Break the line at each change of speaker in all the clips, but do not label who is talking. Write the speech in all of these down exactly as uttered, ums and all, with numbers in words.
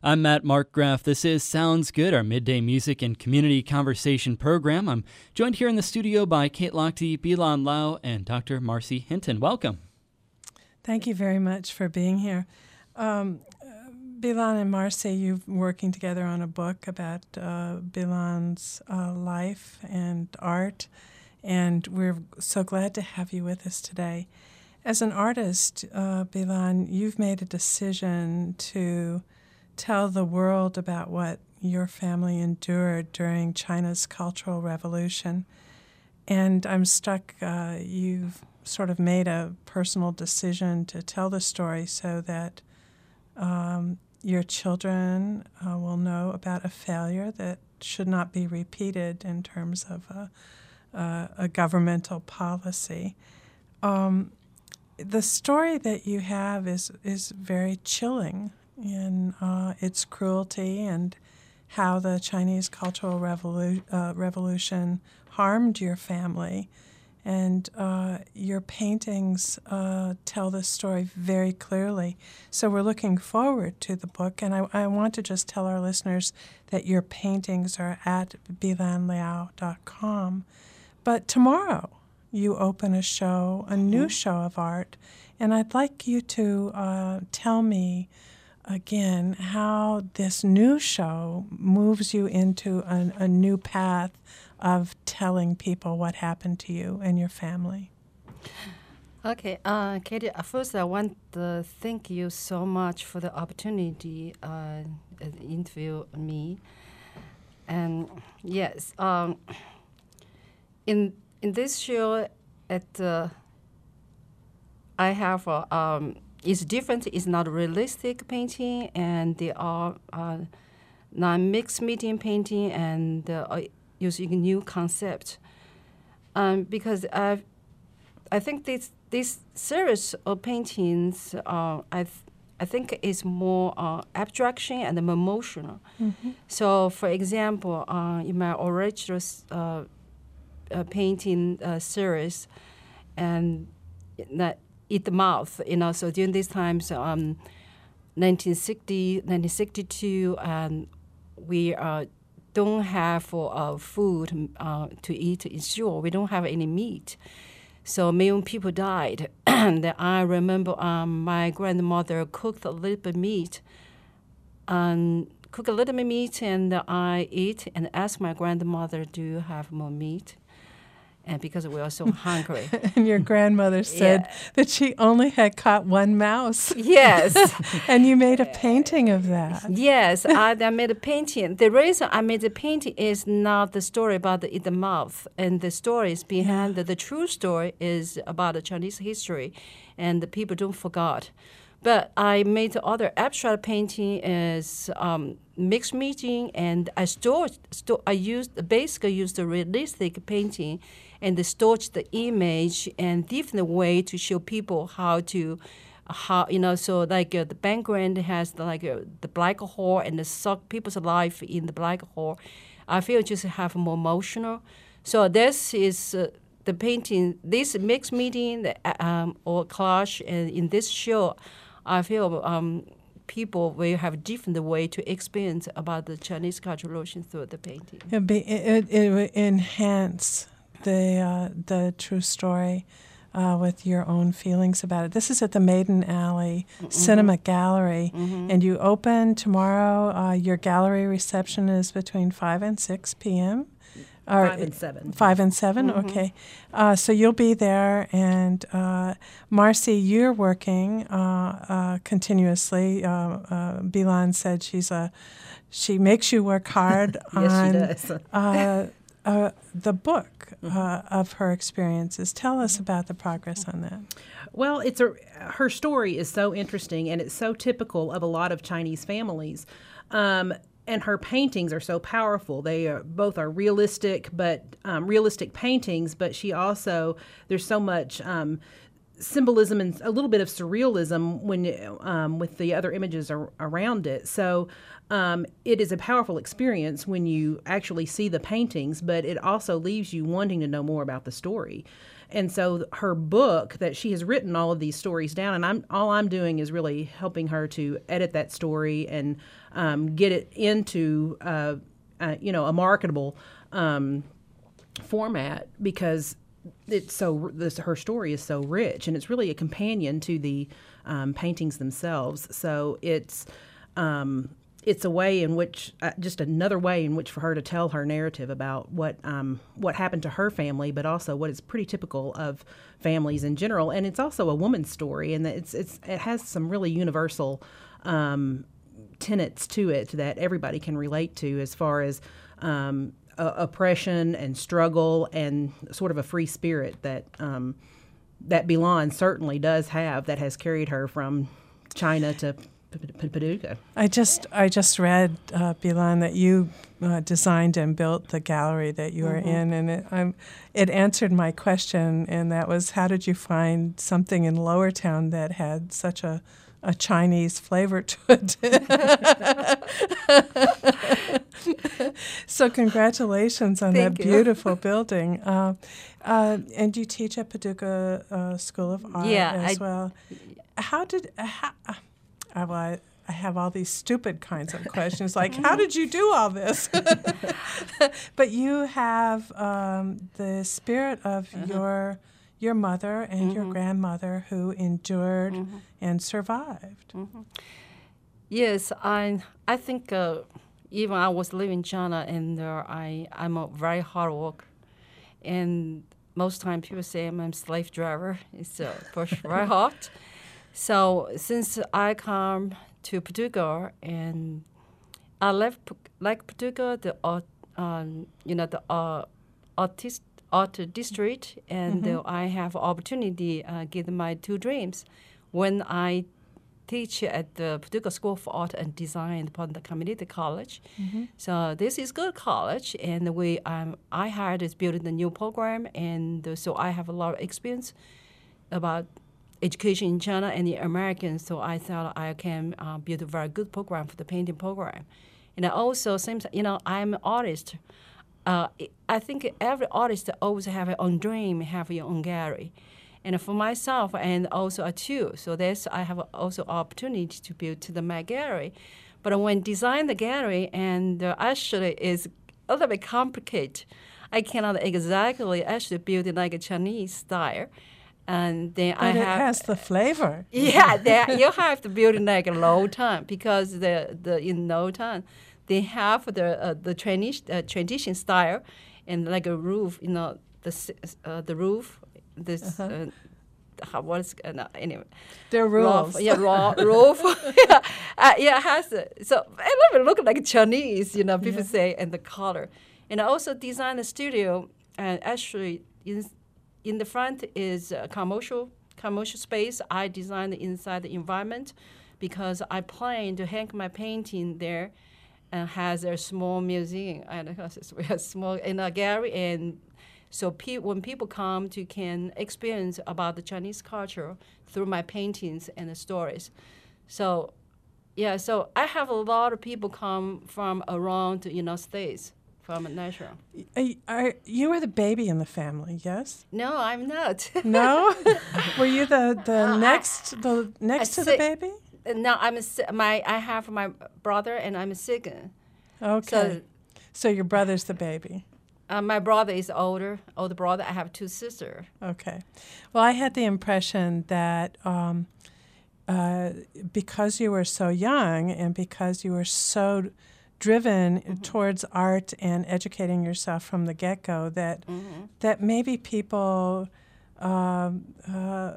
I'm Matt Markgraf. This is Sounds Good, our midday music and community conversation program. I'm joined here in the studio by Kate Lochte, Bilan Lau, and Doctor Marcy Hinton. Welcome.
Thank you very much for being here. Um, Bilan and Marcy, you're working together on a book about uh, Bilan's uh, life and art, and we're so glad to have you with us today. As an artist, uh, Bilan, you've made a decision to tell the world about what your family endured during China's Cultural Revolution. And I'm struck, uh, you've sort of made a personal decision to tell the story so that um, your children uh, will know about a failure that should not be repeated in terms of a, a, a governmental policy. Um, the story that you have is, is very chilling in uh, its cruelty and how the Chinese Cultural Revolu- uh, Revolution harmed your family. And uh, your paintings uh, tell this story very clearly. So we're looking forward to the book. And I, I want to just tell our listeners that your paintings are at bilan liao dot com. But tomorrow you open a show, a new show of art. And I'd like you to uh, tell me again how this new show moves you into a, a new path of telling people what happened to you and your family.
Okay, uh, Katie, first I want to thank you so much for the opportunity uh, to interview me. And yes, um, in in this show, at uh, I have a, um, it's different. It's not realistic painting, and they are uh, non-mixed medium painting, and uh, using a new concept. Um, because I, I think this this series of paintings, uh, I th- I think is more uh, abstraction and more emotional. Mm-hmm. So, for example, uh, in my original uh, uh, painting uh, series, and that. Eat the Mouth, you know, so during these times, um, nineteen sixty, nineteen sixty-two, um, we uh, don't have uh, food uh, to eat in shore. We don't have any meat. So million people died. And I remember um, my grandmother cooked a little bit meat, and cook a little bit meat, and I eat and ask my grandmother, do you have more meat? And because we were so hungry.
And your grandmother said yeah. that she only had caught one mouse.
Yes.
And you made a painting of that.
Yes, I, I made a painting. The reason I made the painting is not the story about the, the mouth. And the stories behind yeah. the, the true story is about the Chinese history. And the people don't forget. But I made the other abstract painting as um, mixed media, and I stored, sto- I used, basically used the realistic painting and stored the image and different way to show people how to, how, you know, so like uh, the background has the, like uh, the black hole and the suck people's life in the black hole. I feel just have more emotional. So this is uh, the painting, this mixed media um, or collage, and in this show, I feel um, people will have different way to experience about the Chinese Cultural Revolution through the painting.
It'd be, it, it would enhance the uh, the true story uh, with your own feelings about it. This is at the Maiden Alley mm-hmm. Cinema Gallery, mm-hmm. and you open tomorrow. Uh, your gallery reception is between five and six p.m.
Or five and seven.
Five and seven, mm-hmm. okay. Uh, so you'll be there, and uh, Marcy, you're working uh, uh, continuously. Uh, uh, Bilan said she's a, she makes you work hard
yes,
on
she does.
uh, uh, the book uh, of her experiences. Tell us about the progress on that.
Well, it's a her story is so interesting, and it's so typical of a lot of Chinese families. Um, And her paintings are so powerful. They are, both are realistic, but um, realistic paintings. But she also, there's so much um, symbolism and a little bit of surrealism when um, with the other images ar- around it. So um, it is a powerful experience when you actually see the paintings, but it also leaves you wanting to know more about the story. And so her book, that she has written all of these stories down, and I'm all I'm doing is really helping her to edit that story and um, get it into uh, uh, you know a marketable um, format, because it's so this her story is so rich, and it's really a companion to the um, paintings themselves. So it's um, it's a way in which uh, just another way in which for her to tell her narrative about what um, what happened to her family, but also what is pretty typical of families in general. And it's also a woman's story, and it's it's it has some really universal um, tenets to it that everybody can relate to, as far as um, Uh, oppression and struggle and sort of a free spirit that um, that Bilan certainly does have, that has carried her from China to P- P- Paducah.
I just I just read, uh, Bilan, that you uh, designed and built the gallery that you are
Mm-hmm.
in, and it, I'm, it answered my question, and that was, how did you find something in Lowertown that had such a a Chinese flavor to it? So congratulations on
Thank
that
you.
beautiful building. Uh, uh, and you teach at Paducah uh, School of Art
Yeah,
as
I-
well. How did, uh, how, uh, uh, well, I, I have all these stupid kinds of questions, like, how did you do all this? But you have um, the spirit of your your mother and your grandmother who endured and survived.
Yes, I I think uh, even I was living in China, and uh, I I'm a very hard worker, and most time people say I'm a slave driver. It's uh, push very hard. So since I come to Paducah, and I left P- like Paducah, the art, um, you know the uh, artist art district, and uh, I have opportunity uh, get my two dreams when I teach at the Paducah School of Art and Design upon the community college. So this is good college, and we um, I hired is building the new program, and uh, so I have a lot of experience about education in China and the Americans. So I thought I can uh, build a very good program for the painting program, and I also same you know I'm an artist. Uh, I think every artist always have their own dream, have your own gallery. And for myself, and also a too, so there's I have also opportunity to build to the my gallery. But when design the gallery, and uh, actually is a little bit complicated. I cannot exactly actually build it like a Chinese style. And then
But
I
it
have
has the flavor.
yeah, they, you have to build it like a low time, because the the in low time they have the uh, the tradition uh, tradition style, and like a roof, you know, the s- uh, the roof, this uh-huh. uh, how what is uh, no, anyway.
They're rules.
Roof, yeah, raw, roof. yeah, uh, yeah, it has a, so it little look like Chinese, you know. People
Yeah.
say, and the color, and I also designed the studio, and actually in in the front is a commercial commercial space. I designed the inside the environment, because I plan to hang my painting there, and has a small museum and a small in a gallery, and so pe- when people come to can experience about the Chinese culture through my paintings and the stories. So, yeah, so I have a lot of people come from around the United States, from Nashville.
Are, are, you are the baby in the family, yes?
No, I'm not.
No? Were you the, the
Uh, I-
next the next
I
to the
say-
baby?
No, I'm a, si- my I have my brother, and I'm a second.
Okay.
So
So your brother's the baby.
uh, my brother is older, older brother. I have two sisters.
Okay. Well, I had the impression that um, uh, because you were so young and because you were so driven
Mm-hmm.
towards art and educating yourself from the get-go, that
Mm-hmm.
that maybe people um, uh, uh,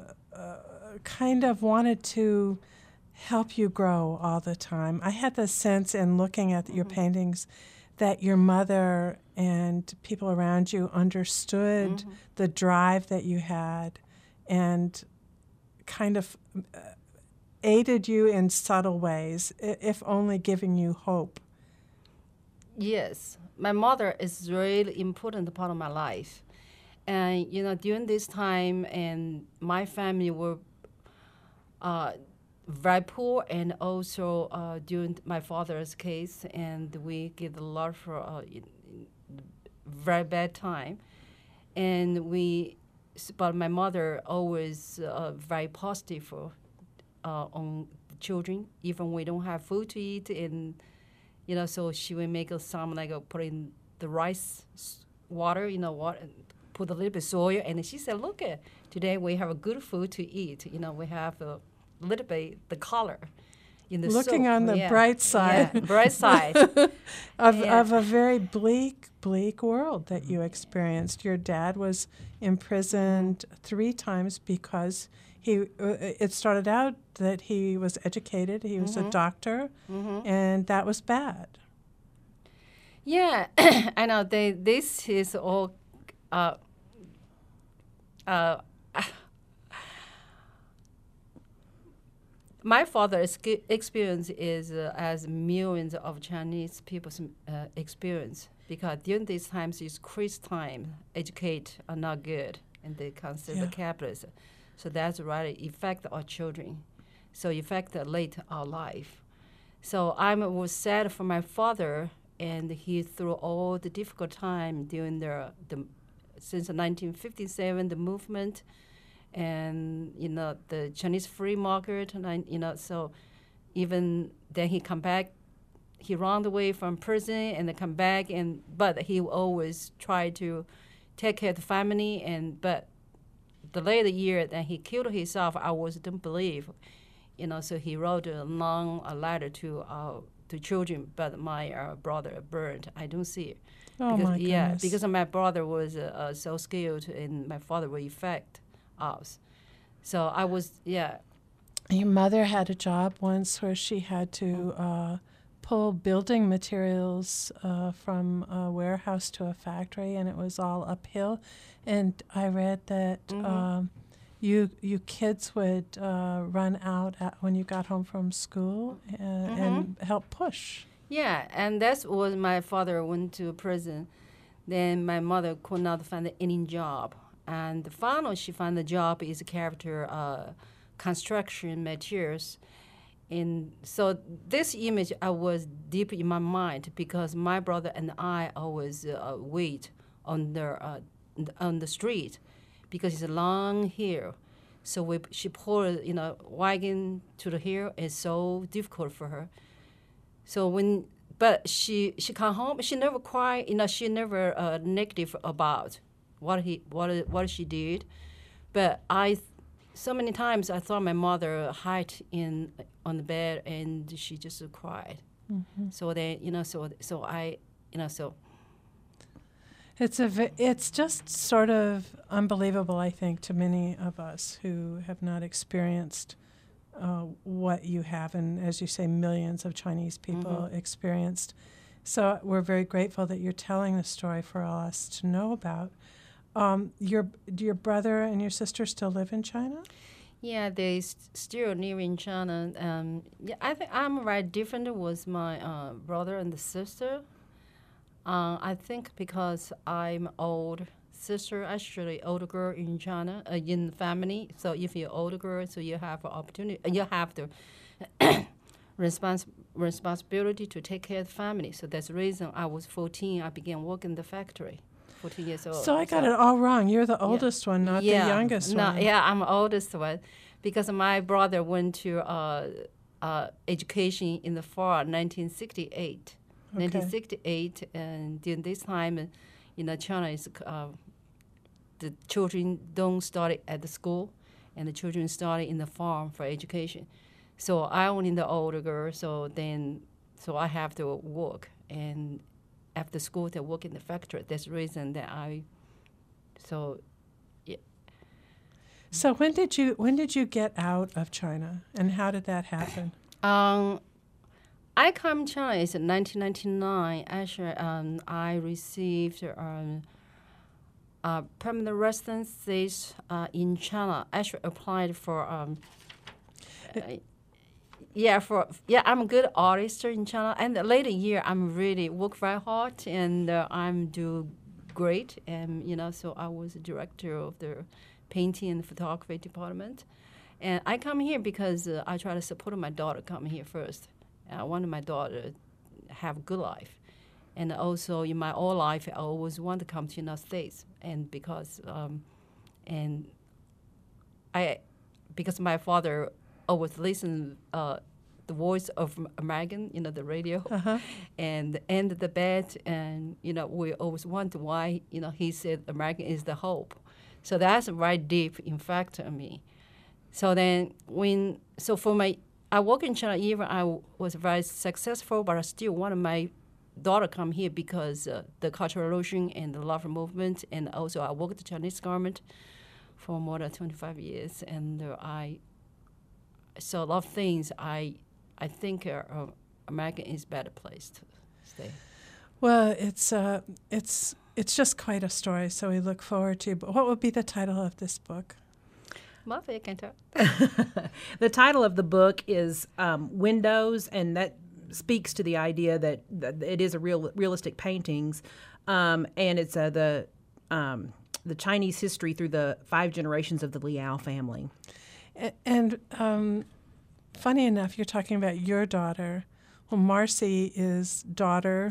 kind of wanted to help you grow all the time. I had the sense in looking at your
Mm-hmm.
paintings that your mother and people around you understood
Mm-hmm.
the drive that you had and kind of uh, aided you in subtle ways, i- if only giving you hope.
Yes, my mother is really important part of my life, And you know, during this time, and my family were uh, very poor, and also uh, during my father's case, and we get a lot for uh, very bad time, and we. But my mother always uh, very positive uh, on children, even we don't have food to eat, and you know, so she would make us some like uh, put in the rice water, you know, water. Put a little bit soil, and she said, "Look, at today we have a good food to eat. You know, we have a little bit the color in the
looking
soup."
on the
yeah.
bright side,
yeah, bright side
of
yeah.
of a very bleak, bleak world that you experienced. Your dad was imprisoned three times because he. Uh, it started out that he was educated. He was
mm-hmm.
a doctor,
mm-hmm.
and that was bad.
Yeah, I know. They this is all. Uh, Uh, my father's experience is uh, as millions of Chinese people's uh, experience, because during these times it's Christ time, educate are not good, and they consider
Yeah.
capitalism. So that's right, affect our children. So affect uh, late our life. So I was sad for my father, and he through all the difficult time during the the since nineteen fifty-seven, the movement, and you know the Chinese free market, and you know so even then he come back, he ran away from prison and then come back, and but he always tried to take care of the family, and but the later year that he killed himself, I was don't believe, you know. So he wrote a long a letter to uh, to children, but my uh, brother burned. I don't see it.
Oh
because,
my goodness!
Yeah, because my brother was uh, uh, so skilled, and my father will affect us. So I was, yeah.
Your mother had a job once where she had to uh, pull building materials uh, from a warehouse to a factory, and it was all uphill. And I read that
Mm-hmm.
um, you you kids would uh, run out at, when you got home from school uh,
Mm-hmm.
and help push.
Yeah, and that's when my father went to prison. Then my mother could not find any job. And finally, she found a job is character uh, construction materials. And so this image I was deep in my mind, because my brother and I always uh, wait on the uh, on the street, because it's a long hill. So we she pulled you know wagon to the hill. It's so difficult for her. So when, but she she come home, she never cried, you know, she never uh, negative about what he what what she did, but I, so many times I thought my mother hid in on the bed and she just cried.
Mm-hmm.
So then you know so so I you know so.
It's a vi- it's just sort of unbelievable, I think, to many of us who have not experienced Uh, what you have, and as you say, millions of Chinese people
Mm-hmm.
experienced. So we're very grateful that you're telling the story for all us to know about. Um, your do your brother and your sister still live in China?
Yeah, they st- still live in China. Um, yeah, I think I'm right different with my uh, brother and the sister. Uh, I think because I'm old sister, actually older girl in China, uh, in the family. So if you're older girl, so you have an opportunity, uh, you have the respons- responsibility to take care of the family. So that's the reason I was fourteen, I began working in the factory. fourteen years old.
So I got it all wrong. You're the oldest one, not
yeah.
the youngest
no,
one.
Yeah, I'm the oldest one, because my brother went to uh, uh, education in the fall, nineteen sixty-eight.
Okay.
nineteen sixty-eight, and during this time, you know, China is, uh, the children don't start at the school, and the children start in the farm for education. So I only the older girl, so then, so I have to work, and after school to work in the factory. That's the reason that I, so, yeah.
So when did you when did you get out of China, and how did that happen?
Um, I come to China in nineteen ninety-nine. Actually, um, I received um, uh, permanent residency uh, in China. Actually, applied for um, uh, yeah for yeah. I'm a good artist in China, and the later year I'm really work very hard, and uh, I'm do great, and you know, so I was director of the painting and photography department. And I come here because uh, I try to support my daughter come here first. I wanted my daughter to have a good life. And also in my whole life, I always want to come to the United States. And because um, and I, because my father always listened uh, the voice of American, you know, the radio,
Uh-huh.
and and the bed, and you know, we always wonder why, you know, he said American is the hope. So that's very deep, in fact, on me. So then when, so for my, I work in China, even I w- was very successful, but I still wanted my daughter come here because uh, the Cultural Revolution and the love movement, and also I worked the Chinese government for more than twenty-five years, and uh, I saw a lot of things. I I think uh, uh, America is a better place to stay.
Well, it's uh, it's it's just quite a story. So we look forward to. But what would be the title of this book?
Murphy, can tell.
The title of the book is um, Windows, and that speaks to the idea that, that it is a real realistic paintings, um, and it's uh, the um, the Chinese history through the five generations of the Liao family.
A- And um, funny enough, you're talking about your daughter. Well, Marcy is daughter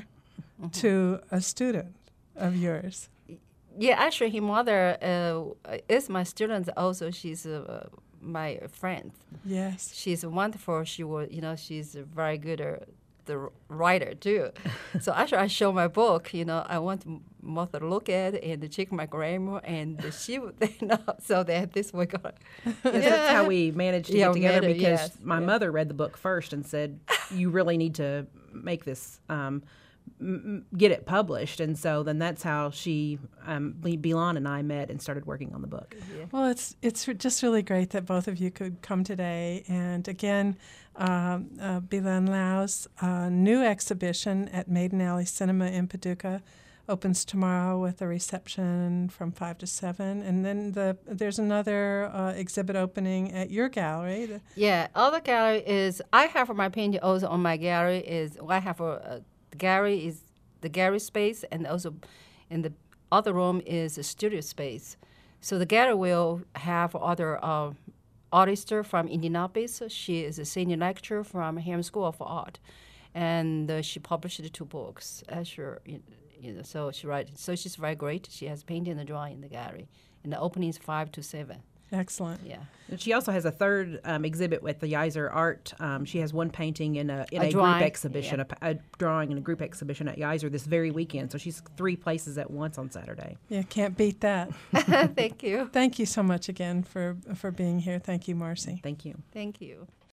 to a student of yours.
Yeah, actually, his mother uh, is my student. Also, she's uh, my friend.
Yes.
She's wonderful. She was, you know, she's a very good uh, the writer too. So actually, I show my book. You know, I want Martha to look at it and to check my grammar, and she would, you know, so that this way go.
Yes, that's how we managed to
Yeah,
get together
managed,
because
yes,
my
yeah.
mother read the book first and said, "You really need to make this." Um, m- m- get it published, and so then that's how she, um, Bilan and I met and started working on the book.
Yeah.
Well, it's it's re- just really great that both of you could come today. And again, um, uh, Bilan Lau's uh, new exhibition at Maiden Alley Cinema in Paducah opens tomorrow with a reception from five to seven, and then the there's another uh, exhibit opening at your gallery. The,
Yeah, other gallery is I have my painting also on my gallery is I have a, a the gallery is the gallery space, and also in the other room is a studio space. So the gallery will have other uh, artist from Indianapolis. She is a senior lecturer from Hamm School of Art, and uh, she published two books. Asher, you, you know, so she write. So she's very great. She has painting and drawing in the gallery, and the opening is five to seven.
excellent.
Yeah.
And she also has a third um, exhibit with the Yeiser Art. Um, she has one painting in a in
A
a,
drawing,
group exhibition,
yeah.
a, a drawing in a group exhibition at Yeiser this very weekend. So she's three places at once on Saturday.
Yeah, can't beat that.
Thank you.
Thank you so much again for for being here. Thank you, Marcy.
Thank you.
Thank you.